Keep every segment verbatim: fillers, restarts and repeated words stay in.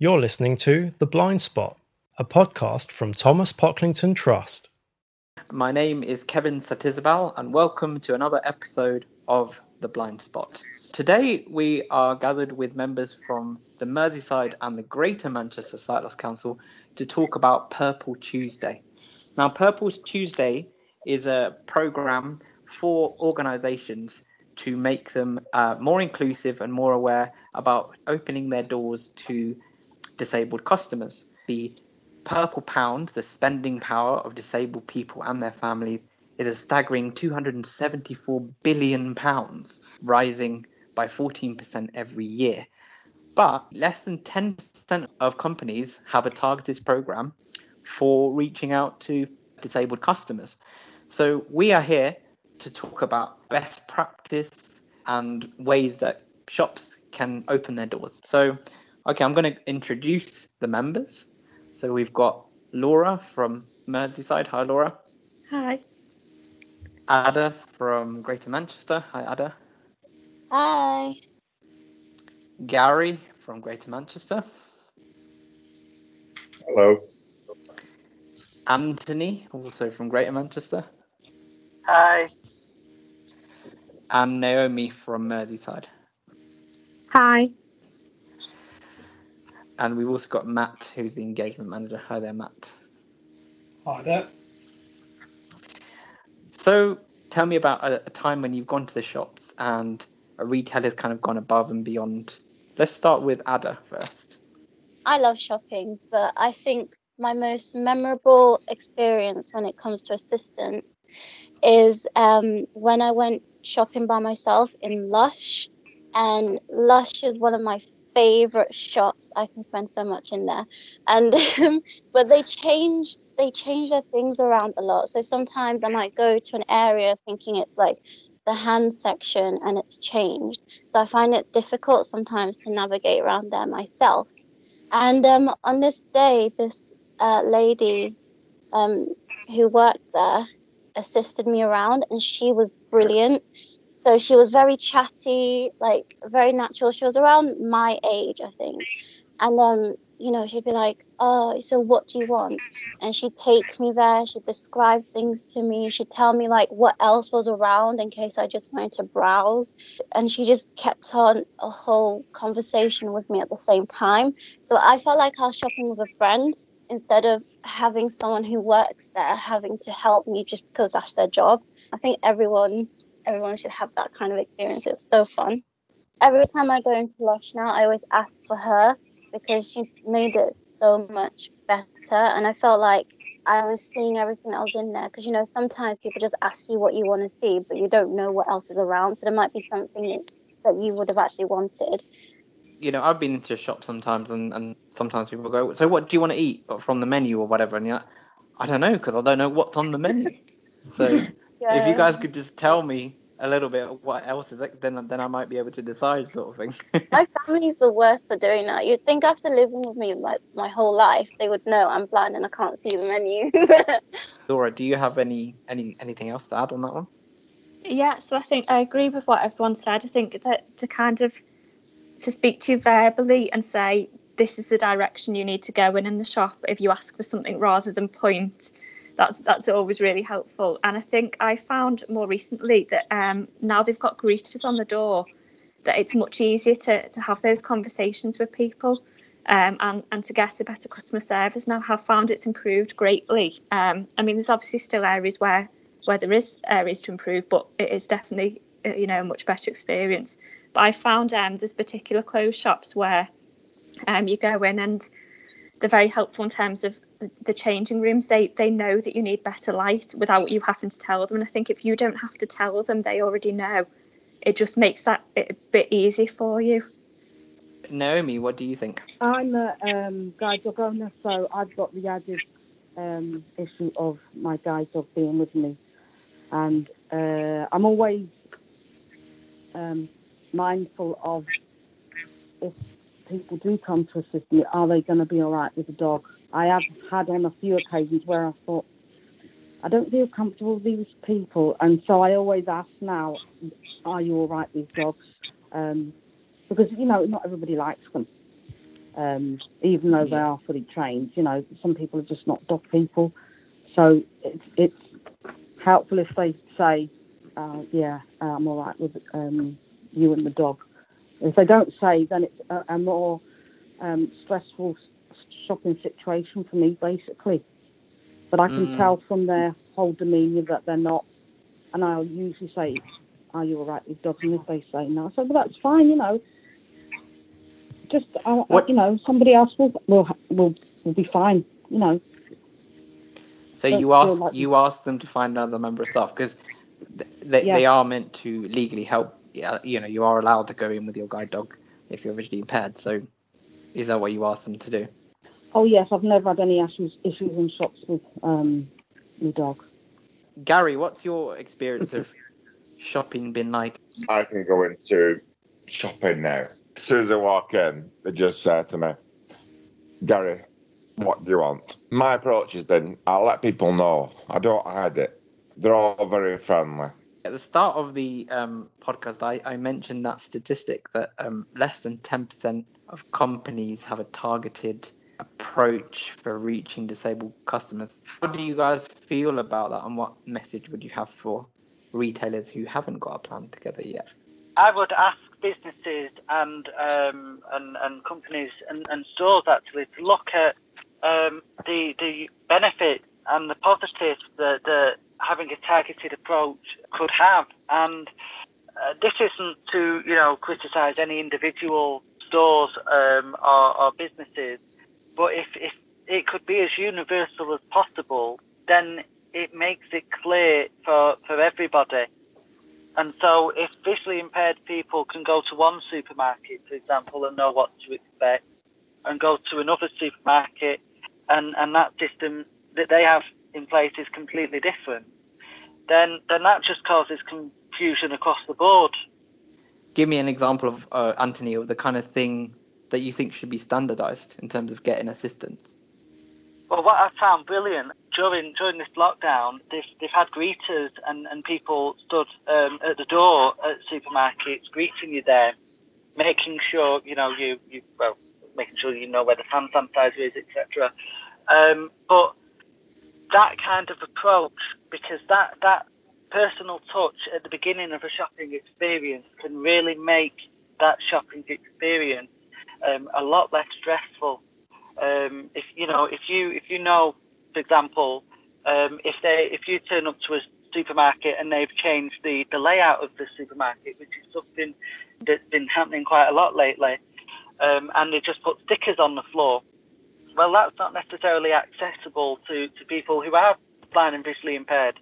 You're listening to The Blind Spot, a podcast from Thomas Pocklington Trust. My name is Kevin Satizabal, and welcome to another episode of The Blind Spot. Today we are gathered with members from the Merseyside and the Greater Manchester Sight Loss Council to talk about Purple Tuesday. Now, Purple Tuesday is a programme for organisations to make them uh, more inclusive and more aware about opening their doors to disabled customers. The Purple Pound, the spending power of disabled people and their families, is a staggering two hundred seventy-four billion pounds, rising by fourteen percent every year. But less than ten percent of companies have a targeted programme for reaching out to disabled customers. So we are here to talk about best practice and ways that shops can open their doors. So, okay, I'm going to introduce the members. So we've got Laura from Merseyside. Hi, Laura. Hi. Ada from Greater Manchester. Hi, Ada. Hi. Gary from Greater Manchester. Hello. Anthony, also from Greater Manchester. Hi. And Naomi from Merseyside. Hi. And we've also got Matt, who's the engagement manager. Hi there, Matt. Hi there. So tell me about a, a time when you've gone to the shops and a retailer's kind of gone above and beyond. Let's start with Ada first. I love shopping, but I think my most memorable experience when it comes to assistance is um, when I went shopping by myself in Lush. And Lush is one of my favorite shops. I can spend so much in there. And um, but they changed they change their things around a lot. So sometimes I might go to an area thinking it's like the hand section and it's changed. So I find it difficult sometimes to navigate around there myself. And um, on this day, this uh, lady um, who worked there assisted me around, and she was brilliant. So she was very chatty, like very natural. She was around my age, I think. And um, you know, she'd be like, "Oh, so what do you want?" And she'd take me there. She'd describe things to me. She'd tell me like what else was around in case I just wanted to browse. And she just kept on a whole conversation with me at the same time. So I felt like I was shopping with a friend instead of having someone who works there having to help me just because that's their job. I think everyone everyone should have that kind of experience. It was so fun. Every time I go into Lush now, I always ask for her because she made it so much better. And I felt like I was seeing everything that was in there. Because, you know, sometimes people just ask you what you want to see, but you don't know what else is around. So there might be something that you would have actually wanted. You know, I've been into a shop sometimes, and, and sometimes people go, "So what do you want to eat from the menu or whatever?" And you're like, "I don't know, because I don't know what's on the menu." So yeah. If you guys could just tell me a little bit of what else is it, then then I might be able to decide, sort of thing. My family's the worst for doing that. You'd think after living with me my, my whole life, they would know I'm blind and I can't see the menu. Laura, do you have any, any anything else to add on that one? Yeah, so I think I agree with what everyone said. I think that to kind of to speak to you verbally and say this is the direction you need to go in in the shop if you ask for something rather than point. That's that's always really helpful. And I think I found more recently that um, now they've got greeters on the door, that it's much easier to, to have those conversations with people um, and, and to get a better customer service. Now I've found it's improved greatly. Um, I mean, there's obviously still areas where, where there is areas to improve, but it is definitely, you know, a much better experience. But I found um, there's particular clothes shops where um, you go in and they're very helpful in terms of the changing rooms. They they know that you need better light without you having to tell them. And I think if you don't have to tell them, they already know. It just makes that a bit easy for you. Naomi, what do you think? I'm a um, guide dog owner, so I've got the added um, issue of my guide dog being with me. And uh, I'm always um, mindful of if people do come to assist me, are they going to be all right with the dog? I have had on a few occasions where I thought, I don't feel comfortable with these people. And so I always ask now, are you all right with dogs? Um, because, you know, not everybody likes them. um, even though they Yeah. are fully trained. You know, some people are just not dog people. So it's, it's helpful if they say, uh, yeah, I'm all right with um, you and the dog. If they don't say, then it's a, a more um, stressful shopping situation for me, basically. But I can Mm. tell from their whole demeanour that they're not. And I'll usually say, are you all right with dogs? And if they say no, I say, well, that's fine, you know. Just, I, I, What? you know, somebody else will will will, will be fine, you know. So Don't you feel ask like you ask them to find another member of staff because they Yeah. they are meant to legally help. Yeah, you know, you are allowed to go in with your guide dog if you're visually impaired. So is that what you ask them to do? Oh yes, I've never had any issues issues in shops with um my dog. Gary, what's your experience of shopping been like? I can go into shopping now. As soon as I walk in, they just say to me, Gary, what do you want? My approach has been, I'll let people know. I don't hide it. They're all very friendly. At the start of the um, podcast, I, I mentioned that statistic that um, less than ten percent of companies have a targeted approach for reaching disabled customers. How do you guys feel about that, and what message would you have for retailers who haven't got a plan together yet? I would ask businesses and um, and, and companies and, and stores actually to look at um, the the benefits and the positives that, that having a targeted approach could have. And uh, this isn't to you know criticise any individual stores um, or, or businesses, but if, if it could be as universal as possible, then it makes it clear for, for everybody. And so if visually impaired people can go to one supermarket, for example, and know what to expect, and go to another supermarket, and, and that system that they have in place is completely different, then then that just causes confusion across the board. Give me an example of, uh, Anthony, of the kind of thing that you think should be standardised in terms of getting assistance. Well, what I found brilliant during during this lockdown, they've, they've had greeters and, and people stood um, at the door at supermarkets greeting you there, making sure you know you, you well making sure you know where the hand sanitizer is, et cetera. Um, but that kind of approach, because that that personal touch at the beginning of a shopping experience can really make that shopping experience um, a lot less stressful. Um, if you know, if you if you know, for example, um, if they if you turn up to a supermarket and they've changed the, the layout of the supermarket, which is something that's been happening quite a lot lately, um, and they just put stickers on the floor, well, that's not necessarily accessible to, to people who are blind and visually impaired.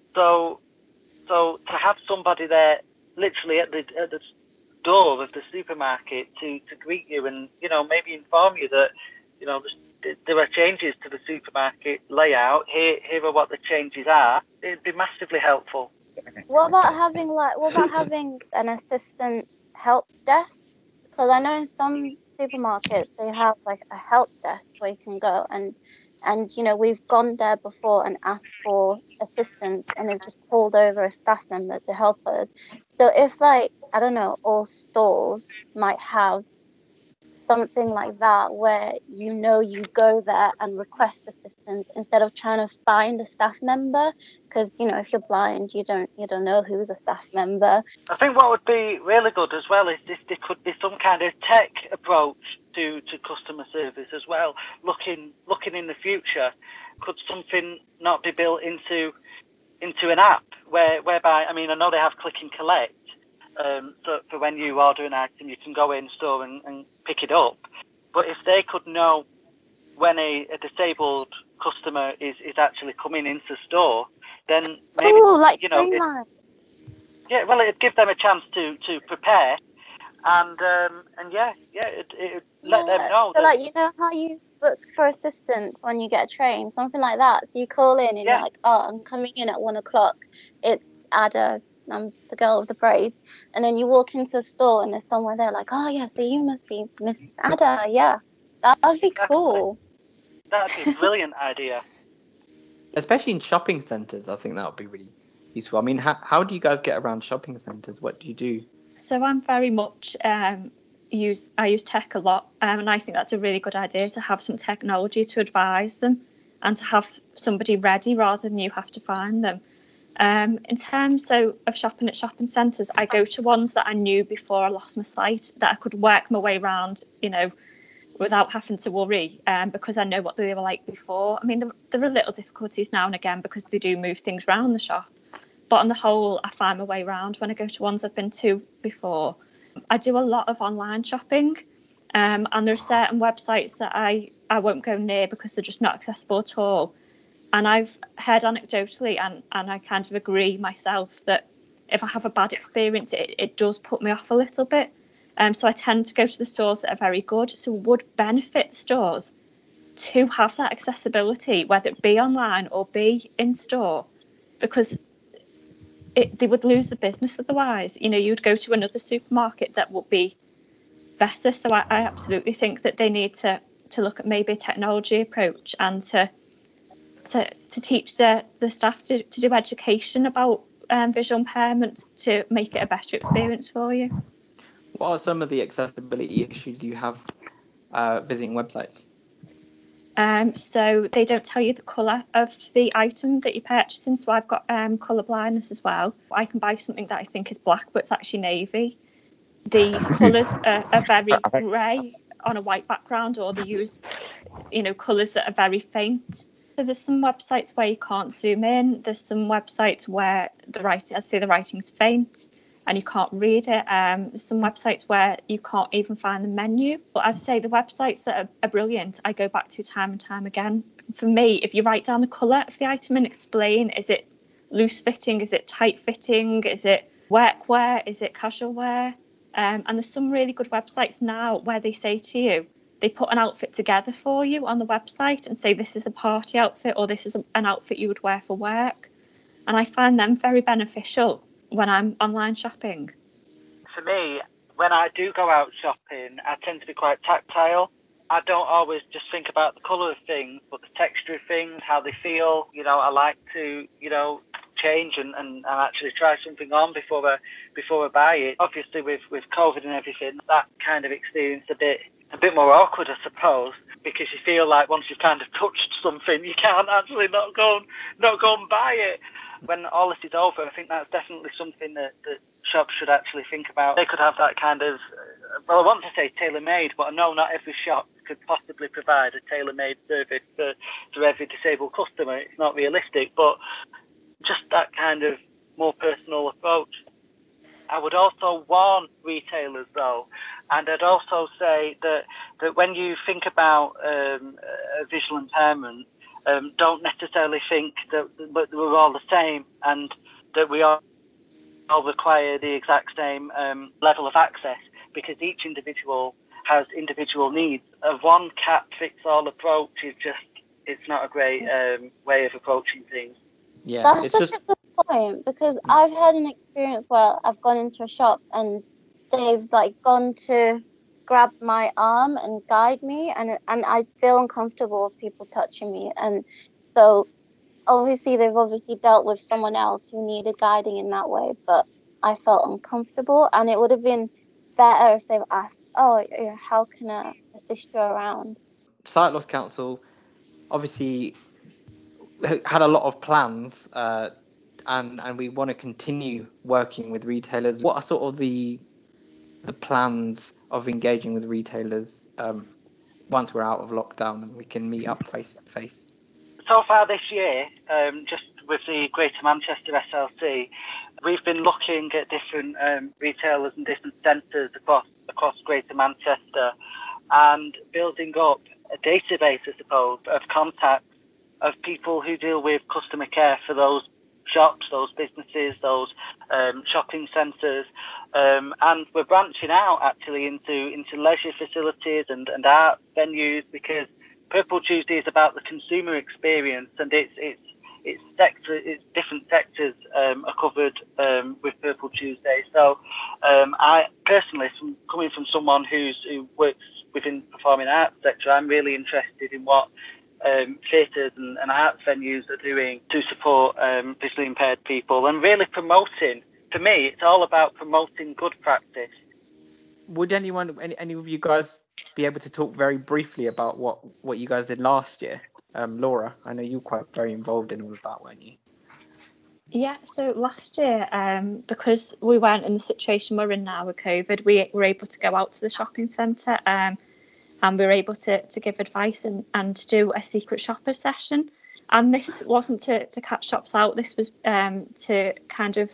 So so to have somebody there, literally at the at the door of the supermarket to, to greet you and you know maybe inform you that you know there are changes to the supermarket layout. Here here are what the changes are. It'd be massively helpful. What about having like what about having an assistant help desk? Because I know in some supermarkets they have like a help desk where you can go and and you know we've gone there before and asked for assistance and they've just called over a staff member to help us. So if like I don't know, all stores might have something like that where you know you go there and request assistance instead of trying to find a staff member, because you know if you're blind you don't you don't know who's a staff member. I think what would be really good as well is if there could be some kind of tech approach to, to customer service as well. Looking looking in the future, could something not be built into into an app where whereby I mean I know they have click and collect. Um, so for when you order an item, you can go in store and, and pick it up. But if they could know when a, a disabled customer is, is actually coming into store, then maybe Oh, like you know, it, Trainline. yeah, well, it'd give them a chance to, to prepare, and um, and yeah, yeah, it it let Yeah. them know So that. like you know how you book for assistance when you get a train, something like that. So you call in and Yeah. you're like, oh, I'm coming in at one o'clock. It's Ada. I'm the girl with the braids. And then you walk into the store and there's someone there like, oh yeah, so you must be Miss Ada. Yeah, that would be Exactly. cool. That'd be a brilliant idea. Especially in shopping centres, I think that would be really useful. I mean, how, how do you guys get around shopping centres? What do you do? So I'm very much um, use I use tech a lot, um, and I think that's a really good idea to have some technology to advise them and to have somebody ready rather than you have to find them. Um, in terms so, of shopping at shopping centres, I go to ones that I knew before I lost my sight, that I could work my way around, you know, without having to worry, um, because I know what they were like before. I mean, there, there are little difficulties now and again because they do move things around the shop. But on the whole, I find my way around when I go to ones I've been to before. I do a lot of online shopping, um, and there are certain websites that I, I won't go near because they're just not accessible at all. And I've heard anecdotally, and, and I kind of agree myself, that if I have a bad experience, it, it does put me off a little bit. Um, so I tend to go to the stores that are very good. So it would benefit the stores to have that accessibility, whether it be online or be in store, because it, they would lose the business otherwise. You know, you'd go to another supermarket that would be better. So I, I absolutely think that they need to, to look at maybe a technology approach and to to, to teach the, the staff to, to do education about um, visual impairment to make it a better experience for you. What are some of the accessibility issues you have uh, visiting websites? Um, so they don't tell you the colour of the item that you're purchasing. So I've got um, colour blindness as well. I can buy something that I think is black, but it's actually navy. The colours are, are very grey on a white background, or they use, you know, colours that are very faint. So there's some websites where you can't zoom in. There's some websites where the writing, I say the writing's faint and you can't read it. Um, there's some websites where you can't even find the menu. But as I say, the websites that are, are brilliant, I go back to time and time again. For me, if you write down the colour of the item and explain, is it loose fitting? Is it tight fitting? Is it workwear? Is it casual wear? Um, and there's some really good websites now where they say to you, they put an outfit together for you on the website and say this is a party outfit or this is a, an outfit you would wear for work. And I find them very beneficial when I'm online shopping. For me, when I do go out shopping, I tend to be quite tactile. I don't always just think about the colour of things, but the texture of things, how they feel. You know, I like to, you know, change and, and, and actually try something on before I, before I buy it. Obviously, with, with COVID and everything, that kind of experience a bit a bit more awkward, I suppose, because you feel like once you've kind of touched something, you can't actually not go and, not go and buy it. When all this is over, I think that's definitely something that, that shops should actually think about. They could have that kind of, well, I want to say tailor-made, but I know not every shop could possibly provide a tailor-made service for, for every disabled customer. It's not realistic, but just that kind of more personal approach. I would also warn retailers, though, and I'd also say that, that when you think about um, a visual impairment, um, don't necessarily think that, that we're all the same and that we all, all require the exact same um, level of access, because each individual has individual needs. A one-cap-fits-all approach is just, it's not a great um, way of approaching things. Yeah, That's it's such just... a good point, because I've had an experience where I've gone into a shop and they've like gone to grab my arm and guide me, and and I feel uncomfortable with people touching me, and so obviously they've obviously dealt with someone else who needed guiding in that way, but I felt uncomfortable, and it would have been better if they've asked, oh, how can I assist you around? Sight Loss Council obviously had a lot of plans, uh, and and we want to continue working with retailers. What are sort of the the plans of engaging with retailers um, once we're out of lockdown and we can meet up face to face? So far this year, um, just with the Greater Manchester S L C, we've been looking at different um, retailers and different centres across across Greater Manchester and building up a database, I suppose, of contacts of people who deal with customer care for those shops, those businesses, those um, shopping centres. Um, and we're branching out actually into, into leisure facilities and, and art venues, because Purple Tuesday is about the consumer experience, and it's it's it's sector it's different sectors um, are covered um, with Purple Tuesday. So um, I personally, from, coming from someone who's who works within the performing arts sector, I'm really interested in what um, theatres and, and arts venues are doing to support um, visually impaired people, and really promoting. For me, it's all about promoting good practice. would anyone, any, any of you guys, be able to talk very briefly about what, what you guys did last year? Um, Laura, I know you were quite very involved in all of that, weren't you? Yeah, so last year, um, because we weren't in the situation we're in now with COVID, we were able to go out to the shopping centre um, and we were able to, to give advice and, and to do a secret shopper session. And this wasn't to, to catch shops out, this was um, to kind of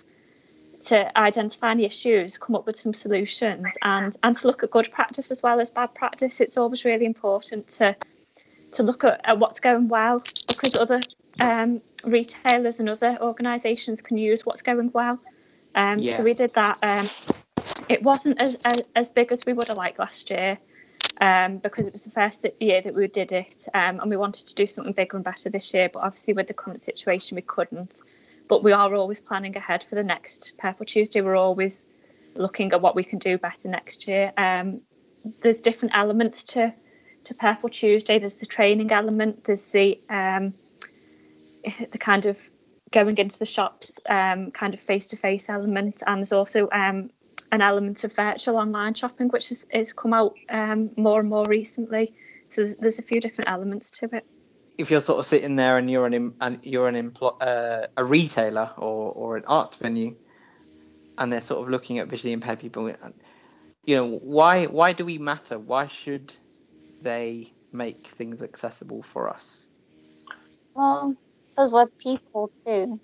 to identify any issues, come up with some solutions and, and to look at good practice as well as bad practice. It's always really important to to look at, at what's going well, because other um, retailers and other organisations can use what's going well. Um, Yeah. So we did that. Um, it wasn't as, as as big as we would have liked last year um, because it was the first year that we did it um, and we wanted to do something bigger and better this year, but obviously with the current situation we couldn't. But we are always planning ahead for the next Purple Tuesday. We're always looking at what we can do better next year. Um, there's different elements to to Purple Tuesday. There's the training element, there's the um, the kind of going into the shops, um, kind of face-to-face element, and there's also um, an element of virtual online shopping, which has, has come out um, more and more recently. So there's, there's a few different elements to it. If you're sort of sitting there and you're an em- and you're an empl- uh, a retailer or, or an arts venue, and they're sort of looking at visually impaired people, you know, why why do we matter? Why should they make things accessible for us? Well, because we're people too.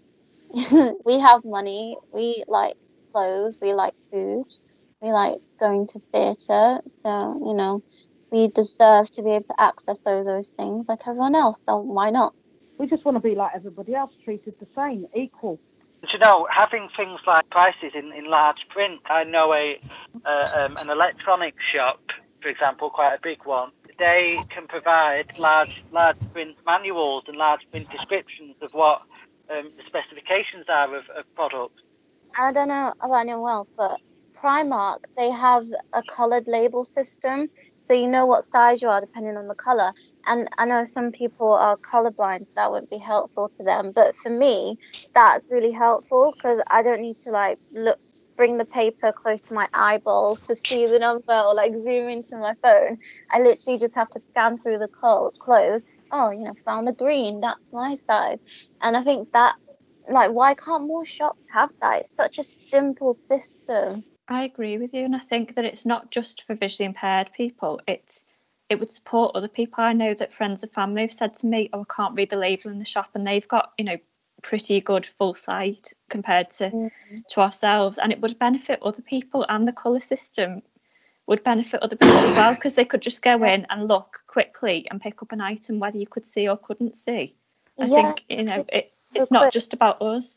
We have money, we like clothes, we like food, we like going to theatre, so, you know, we deserve to be able to access all those things like everyone else, so why not? We just want to be like everybody else, treated the same, equal. Do you know, having things like prices in, in large print, I know a uh, um, an electronics shop, for example, quite a big one, they can provide large large print manuals and large print descriptions of what um, the specifications are of, of products. I don't know about anyone else, but Primark, they have a coloured label system, so you know what size you are depending on the colour. And I know some people are colourblind, so that wouldn't be helpful to them. But for me, that's really helpful because I don't need to like look, bring the paper close to my eyeballs to see the number or like zoom into my phone. I literally just have to scan through the col- clothes. Oh, you know, found the green. That's my size. And I think that, like, why can't more shops have that? It's such a simple system. I agree with you, and I think that it's not just for visually impaired people. It's it would support other people. I know that friends and family have said to me, "Oh, I can't read the label in the shop," and they've got, you know, pretty good full sight compared to mm-hmm. to ourselves, and it would benefit other people, and the colour system would benefit other people as well, because they could just go in and look quickly and pick up an item whether you could see or couldn't see. I yes, think, you know, it, it's, it's not just about us.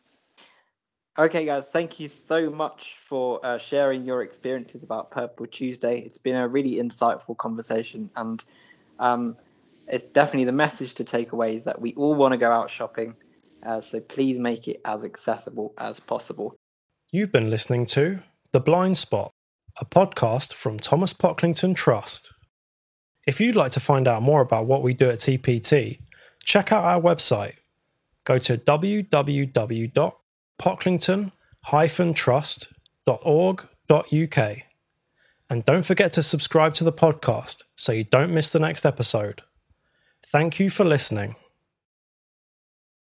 Okay, guys, thank you so much for uh, sharing your experiences about Purple Tuesday. It's been a really insightful conversation, and um, it's definitely the message to take away is that we all want to go out shopping, uh, so please make it as accessible as possible. You've been listening to The Blind Spot, a podcast from Thomas Pocklington Trust. If you'd like to find out more about what we do at T P T, check out our website. Go to w w w dot pocklington dash trust dot org dot u k. And don't forget to subscribe to the podcast so you don't miss the next episode. Thank you for listening.